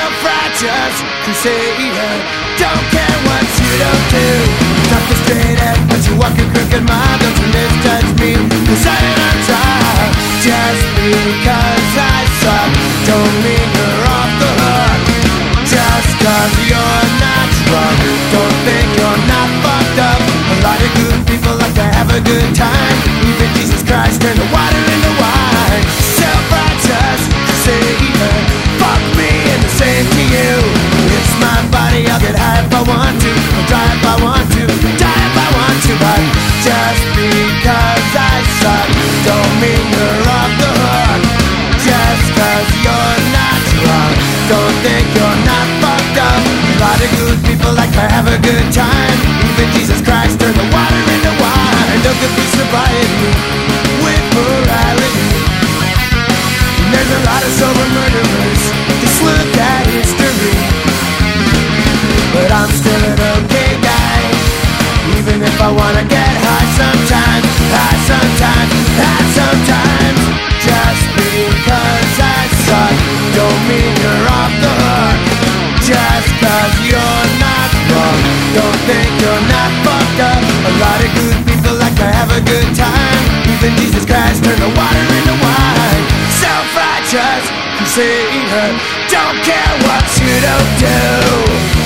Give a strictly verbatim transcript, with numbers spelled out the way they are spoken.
self-righteous crusader. Don't care what you don't do. Talk the straight edge, but you walk a crooked mile. Don't you misjudge me, cause I ain't on trial. Just because I suck don't mean you're off the hook. Just cause you're not drunk don't think you're not fucked up. A lot of good people like to have a good time. Even Jesus Christ turned the water into wine. Self-righteous crusader, fuck me and the same to you. It's my body, I'll get high if I want to, I'll die if I want to, die if I want to. But just because I suck don't mean you're off the hook. Just cause you're not drunk don't think you're not fucked up. A lot of good people like to have a good time. Even Jesus Christ turned the water into wine. Don't confuse sobriety with morality. And there's a lot of sober murderers. Just look at history. But I'm still an okay guy, even if I wanna get high sometimes. High sometimes, high sometimes. Just because I suck don't mean you're off the hook. Just cause you're not wrong don't think you're not fucked up. A lot of good people like to have a good time. Even Jesus Christ turned the water into wine. Self-righteous crusader, don't care what you don't do.